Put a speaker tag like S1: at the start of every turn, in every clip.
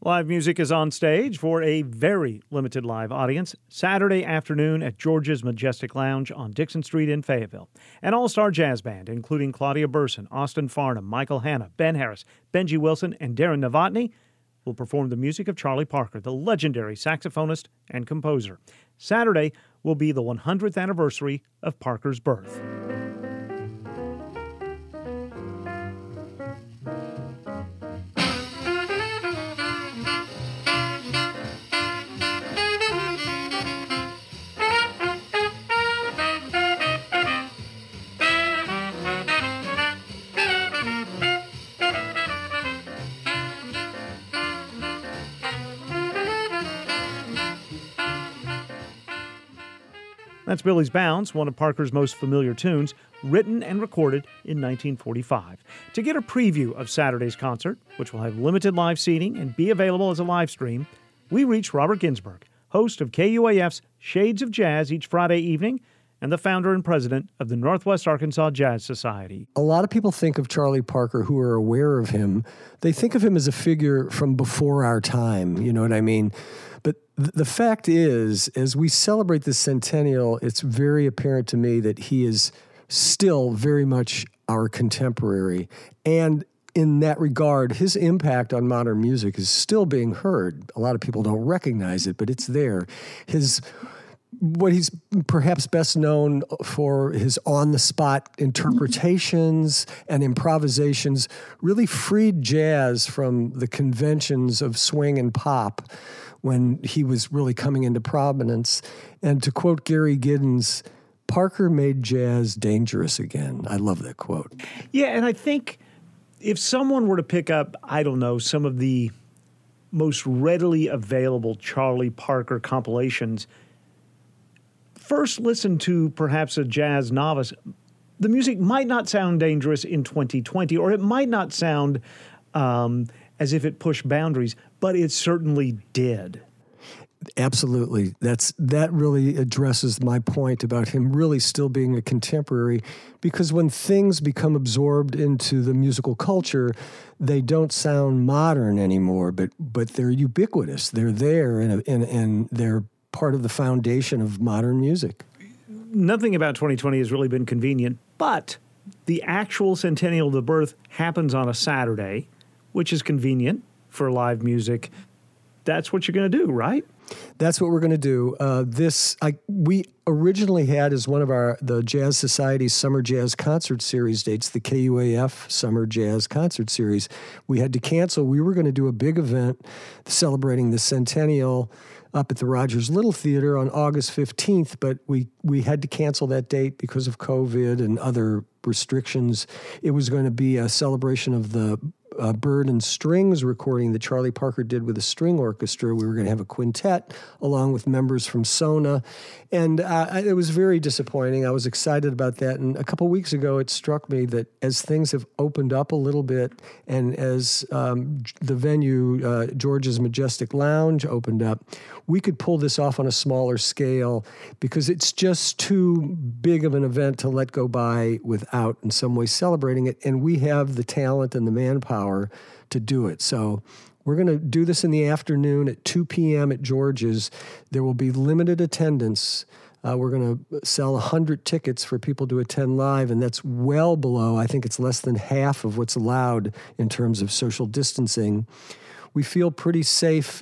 S1: Live music is on stage for a very limited live audience Saturday afternoon at George's Majestic Lounge on Dixon Street in Fayetteville. An all-star jazz band, including Claudia Burson, Austin Farnham, Michael Hanna, Ben Harris, Benji Wilson, and Darren Novotny, will perform the music of Charlie Parker, the legendary saxophonist and composer. Saturday will be the 100th anniversary of Parker's birth. That's Billy's Bounce, one of Parker's most familiar tunes, written and recorded in 1945. To get a preview of Saturday's concert, which will have limited live seating and be available as a live stream, we reached Robert Ginsburg, host of KUAF's Shades of Jazz each Friday evening, and the founder and president of the Northwest Arkansas Jazz Society.
S2: A lot of people think of Charlie Parker who are aware of him. They think of him as a figure from before our time, you know what I mean? But the fact is, as we celebrate this centennial, it's very apparent to me that he is still very much our contemporary. And in that regard, his impact on modern music is still being heard. A lot of people don't recognize it, but it's there. What he's perhaps best known for his on-the-spot interpretations and improvisations really freed jazz from the conventions of swing and pop when he was really coming into prominence. And to quote Gary Giddens, Parker made jazz dangerous again. I love that quote.
S1: Yeah, and I think if someone were to pick up, I don't know, some of the most readily available Charlie Parker compilations, first listen to perhaps a jazz novice, the music might not sound dangerous in 2020, or it might not sound as if it pushed boundaries, but it certainly did.
S2: Absolutely. That really addresses my point about him really still being a contemporary, because when things become absorbed into the musical culture, they don't sound modern anymore, but they're ubiquitous. They're there, and they're part of the foundation of modern music.
S1: Nothing about 2020 has really been convenient, but the actual centennial of the birth happens on a Saturday, which is convenient for live music. That's what you're going to do, right?
S2: That's what we're going to do. We originally had as one of the Jazz Society's Summer Jazz Concert Series dates, the KUAF Summer Jazz Concert Series. We had to cancel. We were going to do a big event celebrating the centennial up at the Rogers Little Theater on August 15th, but we had to cancel that date because of COVID and other restrictions. It was going to be a celebration of the Bird and Strings recording that Charlie Parker did with a string orchestra. We were going to have a quintet along with members from Sona, and it was very disappointing. I was excited about that, and a couple weeks ago it struck me that as things have opened up a little bit, and as the venue, George's Majestic Lounge, opened up, we could pull this off on a smaller scale because it's just too big of an event to let go by without in some way celebrating it, and we have the talent and the manpower to do it. So we're going to do this in the afternoon at 2 p.m. at George's. There will be limited attendance. We're going to sell 100 tickets for people to attend live, and that's well below, I think it's less than half of what's allowed in terms of social distancing. We feel pretty safe,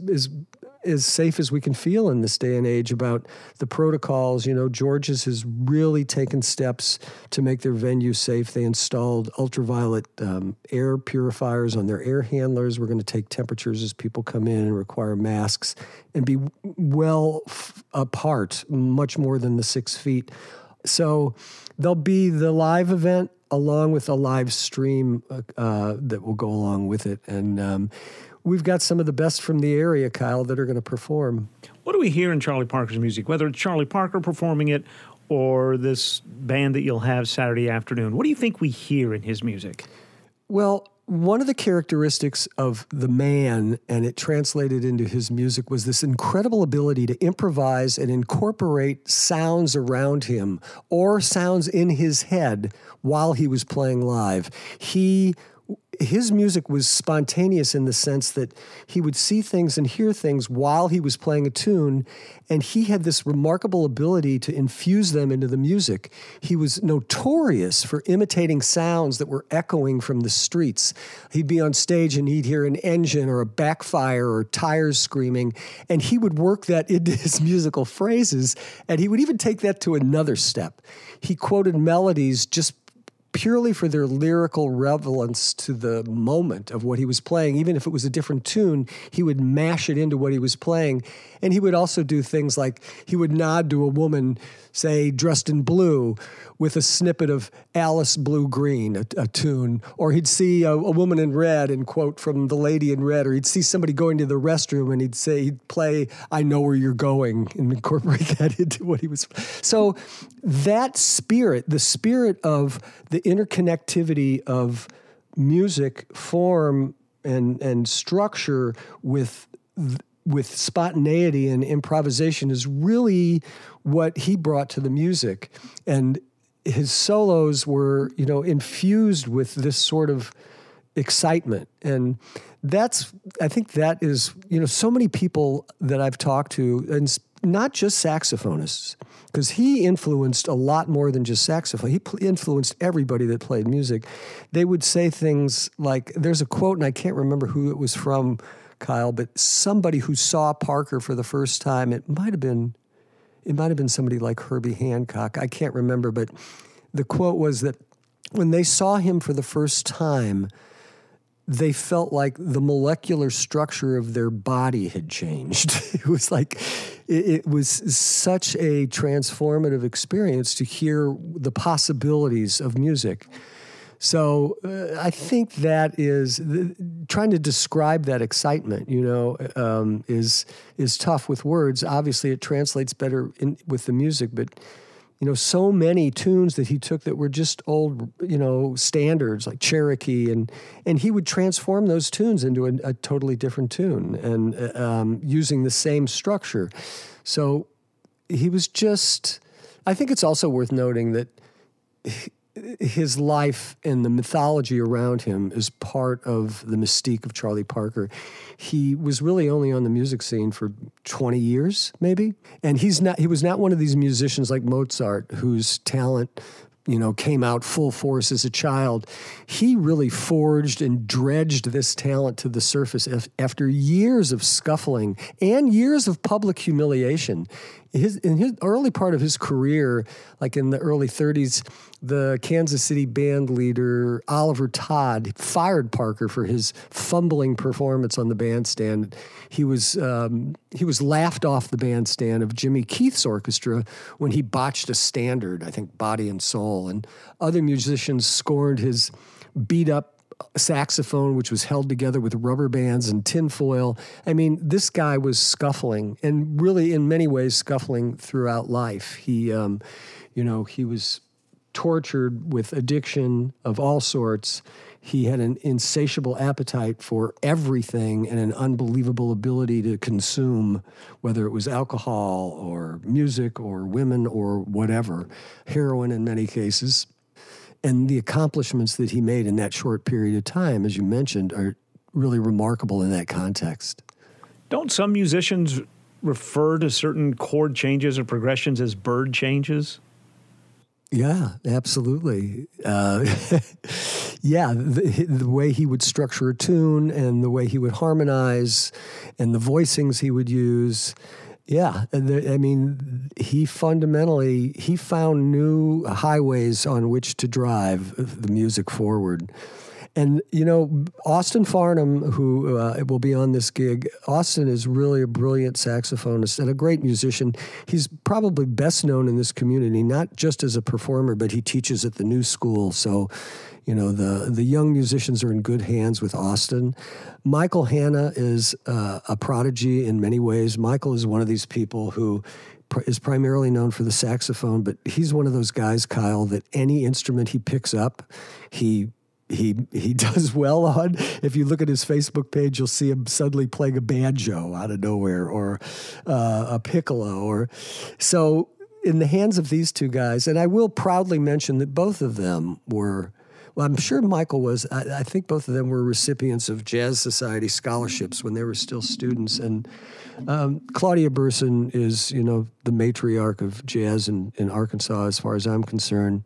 S2: as safe as we can feel in this day and age about the protocols. You know, George's has really taken steps to make their venue safe. They installed ultraviolet air purifiers on their air handlers. We're going to take temperatures as people come in and require masks and be well apart, much more than the 6 feet. So there'll be the live event along with a live stream that will go along with it. And we've got some of the best from the area, Kyle, that are going to perform.
S1: What do we hear in Charlie Parker's music, whether it's Charlie Parker performing it or this band that you'll have Saturday afternoon? What do you think we hear in his music?
S2: Well, one of the characteristics of the man, and it translated into his music, was this incredible ability to improvise and incorporate sounds around him or sounds in his head while he was playing live. He his music was spontaneous in the sense that he would see things and hear things while he was playing a tune, and he had this remarkable ability to infuse them into the music. He was notorious for imitating sounds that were echoing from the streets. He'd be on stage and he'd hear an engine or a backfire or tires screaming, and he would work that into his musical phrases, and he would even take that to another step. He quoted melodies just purely for their lyrical relevance to the moment of what he was playing. Even if it was a different tune, he would mash it into what he was playing. And he would also do things like he would nod to a woman, say, dressed in blue, with a snippet of Alice Blue Green, a tune. Or he'd see a woman in red and quote from The Lady in Red. Or he'd see somebody going to the restroom and he'd play I Know Where You're Going and incorporate that into what he was. So that spirit, the spirit of the interconnectivity of music, form, and structure with spontaneity and improvisation is really what he brought to the music. And his solos were, infused with this sort of excitement. And I think that is, so many people that I've talked to, and not just saxophonists, because he influenced a lot more than just saxophone. He influenced everybody that played music. They would say things like, there's a quote, and I can't remember who it was from, Kyle, but somebody who saw Parker for the first time, it might have been somebody like Herbie Hancock. I can't remember, but the quote was that when they saw him for the first time, they felt like the molecular structure of their body had changed. It was like, it was such a transformative experience to hear the possibilities of music. So I think that is trying to describe that excitement. Is tough with words. Obviously, it translates better with the music. But so many tunes that he took that were just old, standards like Cherokee, and he would transform those tunes into a totally different tune and using the same structure. So he was just. I think it's also worth noting that his life and the mythology around him is part of the mystique of Charlie Parker. He was really only on the music scene for 20 years, maybe. And he was not one of these musicians like Mozart whose talent, came out full force as a child. He really forged and dredged this talent to the surface after years of scuffling and years of public humiliation. In his early part of his career, like in the early 30s, the Kansas City band leader, Oliver Todd, fired Parker for his fumbling performance on the bandstand. He was laughed off the bandstand of Jimmy Keith's orchestra when he botched a standard, I think Body and Soul, and other musicians scorned his beat-up saxophone, which was held together with rubber bands and tinfoil. I mean, this guy was scuffling, and really in many ways scuffling throughout life. He was tortured with addiction of all sorts. He had an insatiable appetite for everything and an unbelievable ability to consume, whether it was alcohol or music or women or whatever, heroin in many cases. And the accomplishments that he made in that short period of time, as you mentioned, are really remarkable in that context.
S1: Don't some musicians refer to certain chord changes or progressions as bird changes?
S2: Yeah, absolutely. The way he would structure a tune and the way he would harmonize and the voicings he would use. Yeah, he found new highways on which to drive the music forward. And, Austin Farnham, who will be on this gig, Austin is really a brilliant saxophonist and a great musician. He's probably best known in this community, not just as a performer, but he teaches at the New School. So, the young musicians are in good hands with Austin. Michael Hanna is a prodigy in many ways. Michael is one of these people who is primarily known for the saxophone, but he's one of those guys, Kyle, that any instrument he picks up, he does well on. If you look at his Facebook page, you'll see him suddenly playing a banjo out of nowhere or a piccolo. So in the hands of these two guys, and I will proudly mention that both of them were Well, I'm sure Michael was. I think both of them were recipients of Jazz Society scholarships when they were still students. And Claudia Burson is, the matriarch of jazz in Arkansas, as far as I'm concerned.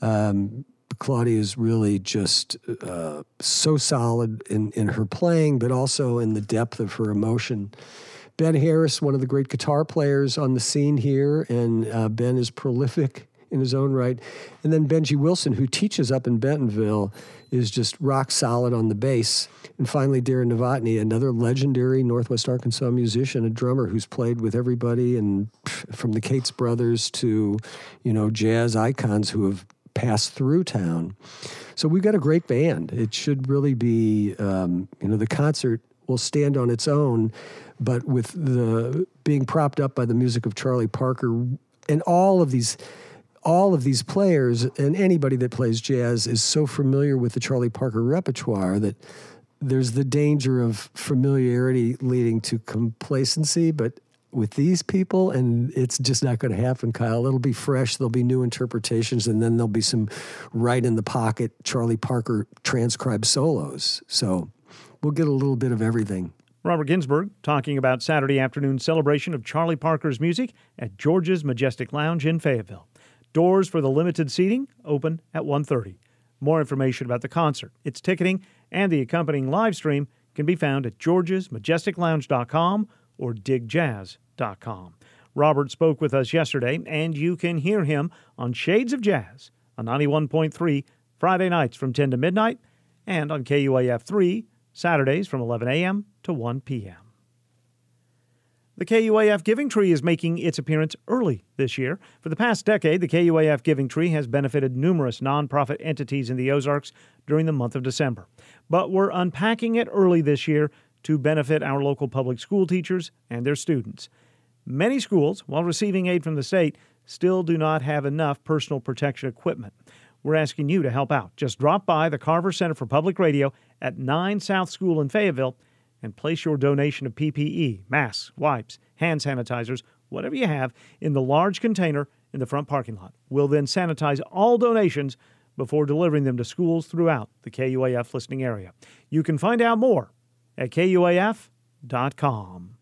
S2: Claudia is really just so solid in her playing, but also in the depth of her emotion. Ben Harris, one of the great guitar players on the scene here, and Ben is prolific in his own right. And then Benji Wilson, who teaches up in Bentonville, is just rock solid on the bass. And finally, Darren Novotny, another legendary Northwest Arkansas musician, a drummer who's played with everybody, and from the Cates brothers to, jazz icons who have passed through town. So we've got a great band. It should really be, the concert will stand on its own, but with the being propped up by the music of Charlie Parker and all of these players, and anybody that plays jazz is so familiar with the Charlie Parker repertoire that there's the danger of familiarity leading to complacency. But with these people, and it's just not going to happen, Kyle. It'll be fresh. There'll be new interpretations, and then there'll be some right in the pocket Charlie Parker transcribed solos. So we'll get a little bit of everything.
S1: Robert Ginsburg talking about Saturday afternoon celebration of Charlie Parker's music at George's Majestic Lounge in Fayetteville. Doors for the limited seating open at 1:30. More information about the concert, its ticketing, and the accompanying live stream can be found at georgesmajesticlounge.com or digjazz.com. Robert spoke with us yesterday, and you can hear him on Shades of Jazz on 91.3 Friday nights from 10 to midnight and on KUAF 3 Saturdays from 11 a.m. to 1 p.m. The KUAF Giving Tree is making its appearance early this year. For the past decade, the KUAF Giving Tree has benefited numerous nonprofit entities in the Ozarks during the month of December. But we're unpacking it early this year to benefit our local public school teachers and their students. Many schools, while receiving aid from the state, still do not have enough personal protection equipment. We're asking you to help out. Just drop by the Carver Center for Public Radio at 9 South School in Fayetteville and place your donation of PPE, masks, wipes, hand sanitizers, whatever you have, in the large container in the front parking lot. We'll then sanitize all donations before delivering them to schools throughout the KUAF listening area. You can find out more at KUAF.com.